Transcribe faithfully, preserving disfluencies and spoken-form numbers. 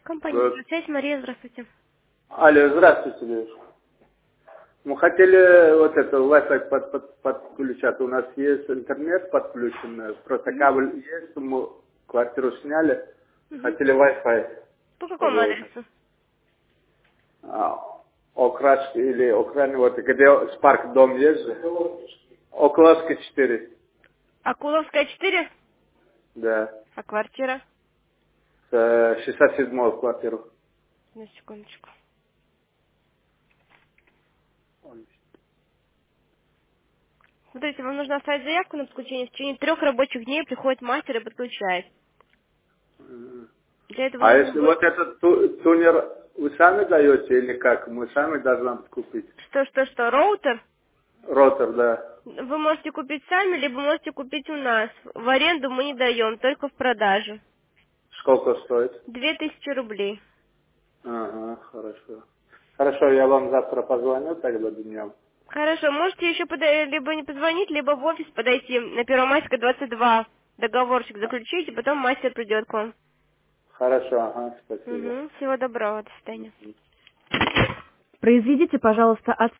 Компания Вот. «Связь», Мария, здравствуйте. Алло, здравствуйте, девушка. Мы хотели вот это Wi-Fi под, под, подключать. У нас есть интернет подключен, просто Мгм. кабель есть, мы квартиру сняли. Мгм. Хотели Wi-Fi, По какому чтобы вот, адресу? а, окрашки или окраны, вот где Спарк дом есть же. Околовский четыре, Акуловская, четыре? да. А квартира? С шестьдесят седьмую квартиру. На секундочку. Смотрите, вам нужно оставить заявку на подключение. В течение трех рабочих дней приходит мастер и подключает. Для этого А нужно если будет... вот этот ту- тунер вы сами даете или как? Мы сами должны купить? Что, что, что, роутер? Ротор, да. Вы можете купить сами, либо можете купить у нас. В аренду мы не даем, только в продажу. Сколько стоит? Две тысячи рублей. Ага, хорошо. Хорошо, я вам завтра позвоню тогда днем. Хорошо, можете еще пода- либо не позвонить, либо в офис подойти на Первомайская, двадцать два. Договорчик заключить, и потом мастер придет к вам. Хорошо, ага, спасибо. Угу. Всего доброго, до свидания. Произведите, пожалуйста, от